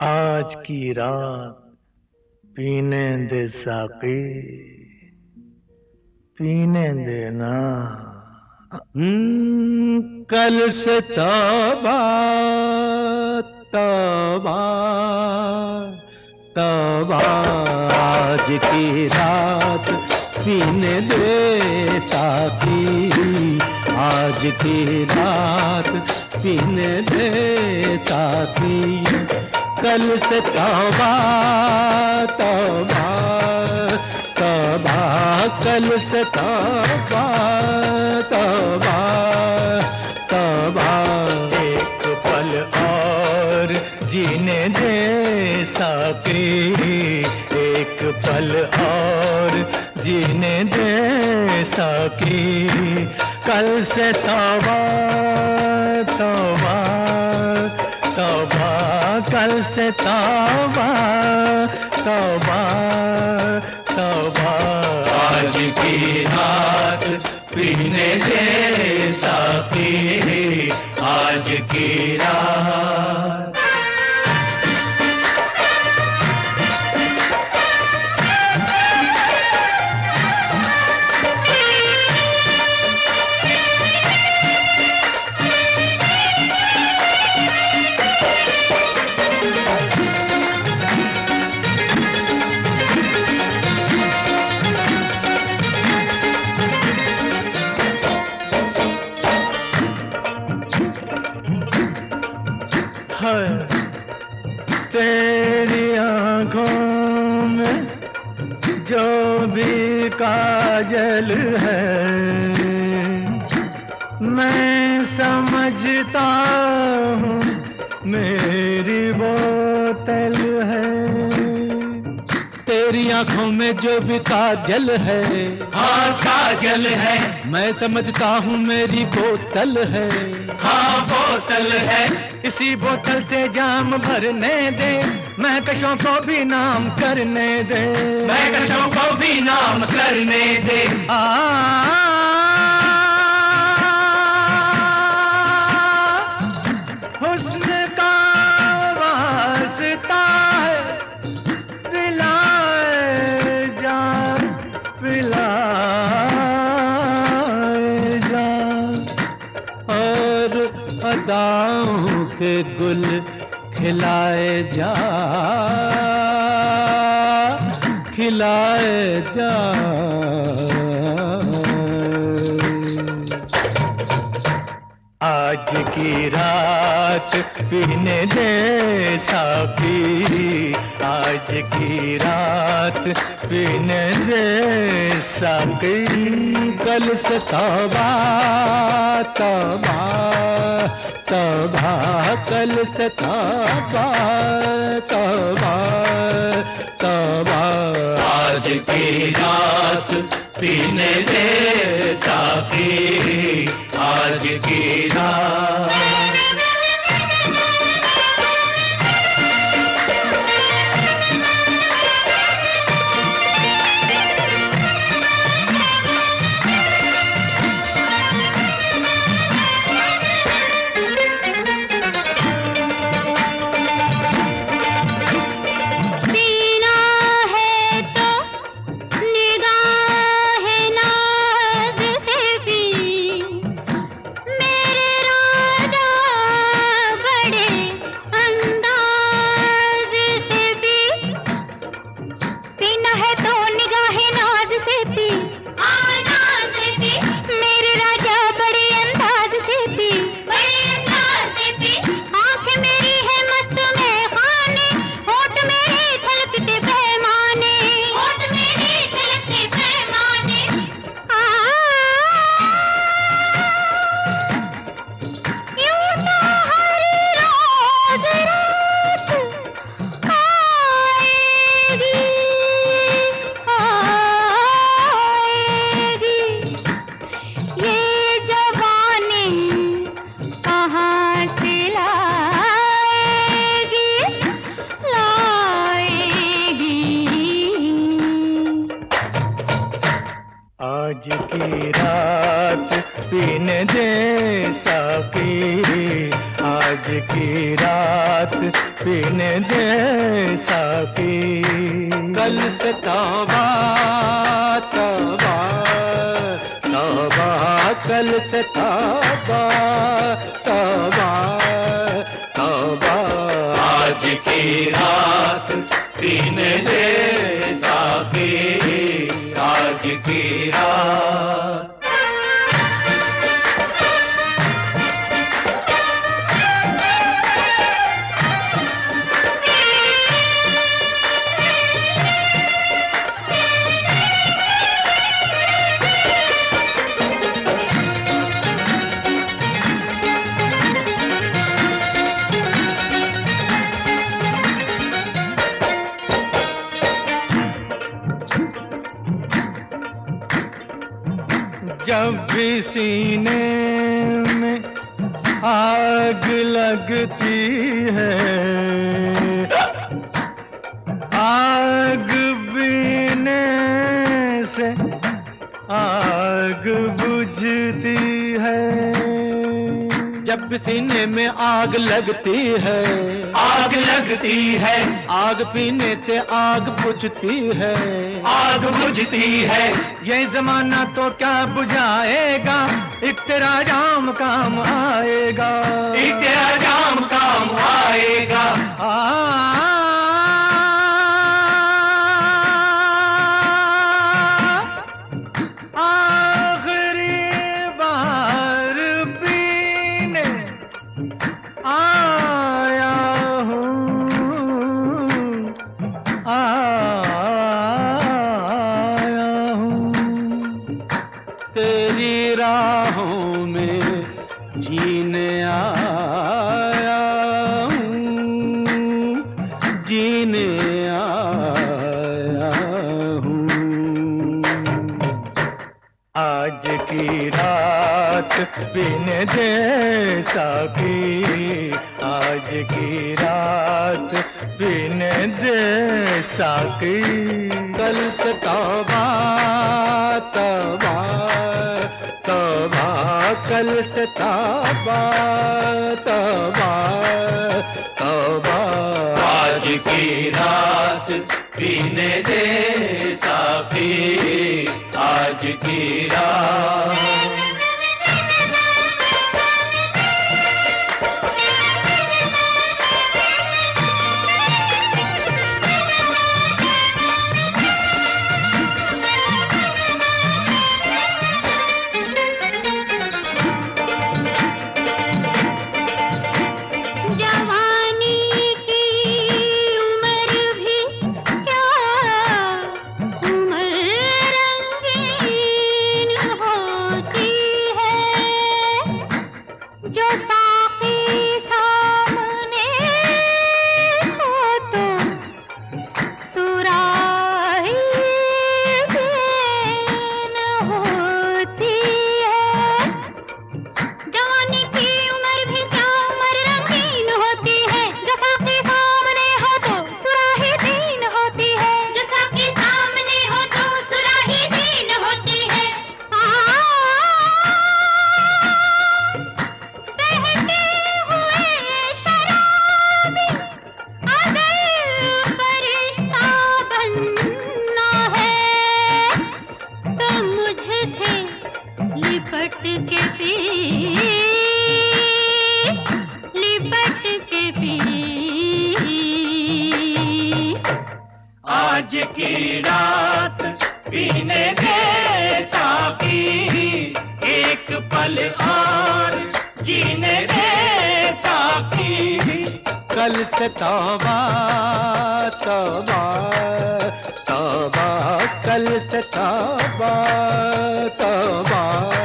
आज की रात पीने दे साकी, पीने देना। कल से तौबा तौबा तौबा, आज की रात पीने दे साकी, आज की रात पीने दे साकी। कल से तौबा तौबा तौबा, कल से तौबा तौबा तौबा। एक पल और जीने दे साकी, एक पल और जीने दे साकी। कल से तौबा तौबा तौबा, कल से तौबा तौबा तौबा। आज की रात पीने दे साकी, आज की रात। तेरी आँखों में जो भी काजल है, मैं समझता हूँ मेरी बोतल है। तेरी आँखों में जो भी काजल है, हाँ काजल है, मैं समझता हूँ मेरी बोतल है, हाँ बोतल है। इसी बोतल से जाम भरने दे, महकशों को भी नाम करने दे, महकशों को भी नाम करने दे। हुस्न का वास्ता है, पिलाए जान पिलाए जान। और अदाओं के गुल खिलाए जा खिलाए जा। आज की रात पीने दे साकी, आज की रात पीने दे साकी। कल से तौबा तौबा तौबा, कल से तौबा तौबा तौबा। आज की रात पीने दे साकी, आज की रात। मेरे साकी, आज की रात पीने दे साकी। कल से तौबा तौबा तौबा, कल से तौबा तौबा तौबा, आज की रात पीने दे साकी, आज की रात। जब भी सीने में आग लगती है, आग बीने से आग बुझती है। जब सीने में आग लगती है, आग लगती है, आग पीने से आग बुझती है, आग बुझती है। ये जमाना तो क्या बुझाएगा, एक तेरा जाम काम आएगा, एक तेरा जाम काम आएगा। तेरी राहों में जीने आया हूँ, जीने आया हूँ। आज की रात पीने दे साकी, आज की रात पीने दे साकी। कल से तौबा तौबा तौबा, कल से तौबा तौबा तौबा, आज की रात पीने दे साकी, आज की रात। आज की रात पीने दे साकी, एक पल और जीने दे साकी। कल से तौबा तौबा तौबा, कल से तौबा तौबा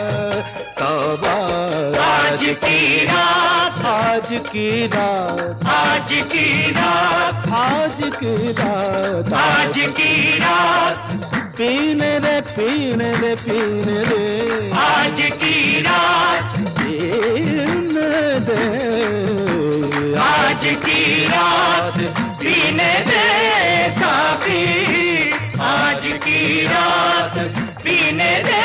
तौबा, आज की रात, आज की रात, आज की रात, आज की रात, आज की रात पीने रे पीने रे पीने रे, आज की रात पीने दे, आज की रात पीने दे साकी, आज की रात पीने दे